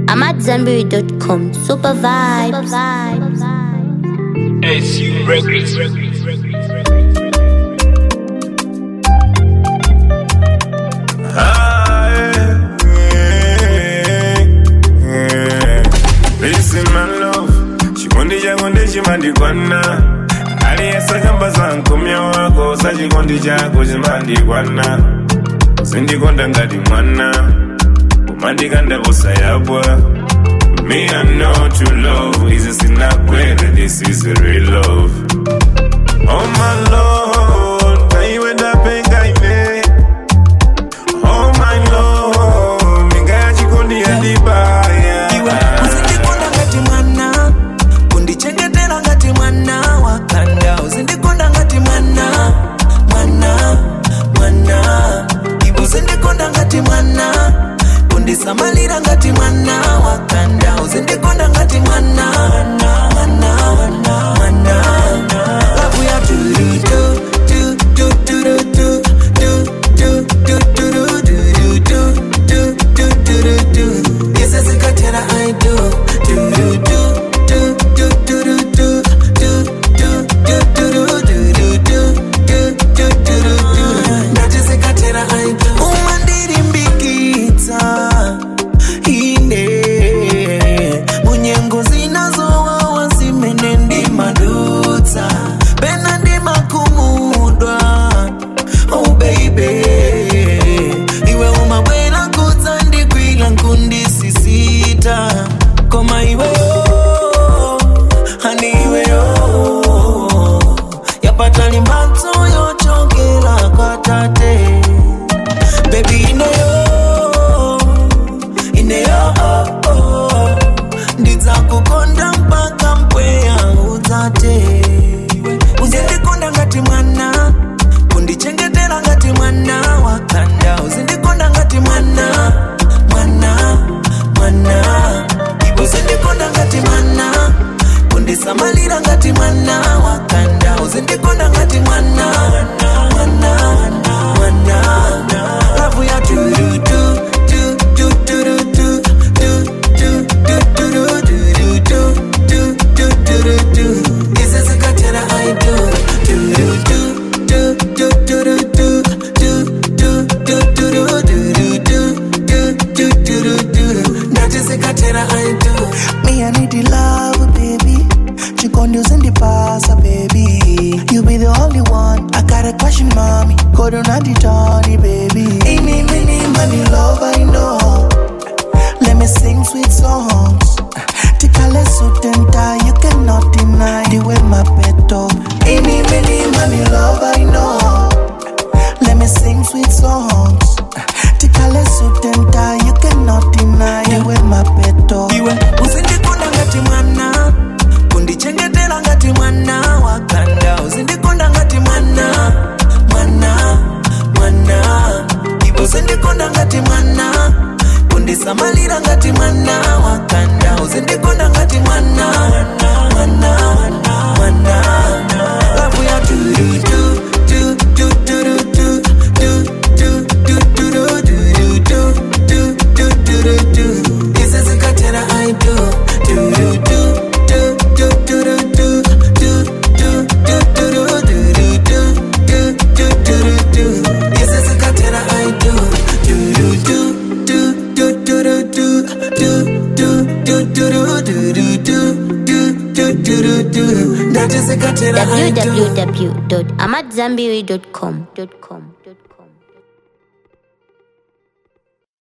AmadZanbury.com. Super vibes. SU Records. Listen my love, chikondi chimandikwana aliyesa kamba zankumya wako sa chikondi chako chimandikwana sindikonda ngati mwana kumandikanda usayabwa. Me I know true love is a sinakwere, this is a real love. Oh my lord, kaiwenda penga ime. Oh my lord, minga chikondi adibaya. Usindikonda ngati mwana, kundichengetera ngati mwana wakanda. Usindikonda ngati mwana, ibo usindikonda ngati mwana, kundisamalira ngati mwana wakanda. Usindikonda ngati mwana. Love ya yes, as a katera I do. That is a katera I do. Umandiri mbikita ine munyengo zinazowawa zimenendi maduta benandi makumudwa. Oh baby, iwe umabwela kutandi kwila nkundisisita koma iwe hani iwe yapata limbanzo yochokela kwa tate. Baby ineyo ndidzakukonda mpaka mpweya utate. Usindikonda ngati mwana, kundichengetera ngati mwana wakanda. Usindikonda ngati mwana. Ibo usindikonda ngati mwana, kundisamalira ngati mwana wakanda. Usindikonda ngati mwana. Love ya this is a katera I do. That is a katera I do. Me I need the love, baby. Chikondi uzindipasa, baby. You be the only one. I got a question, mommy. Go to Nandi Tony, baby. Any, mini, money, love, I know. Let me sing sweet songs. Tikale suit and tie, you cannot deny the way my peto. Any, mini, money, love, I know. Let me sing sweet songs. Tikale suit and tie, you cannot deny the way my peto. Iwe usindikonda ngati mwana, kundichengetera ngati mwana wakanda. Usindikonda ngati mwana. Ibo usindikonda ngati mwana, kundisamalira ngati mwana wakanda. Usindikonda ngati mwana. Love ya this is a katera I do. This is a katera I do. www.amadzanbury.com.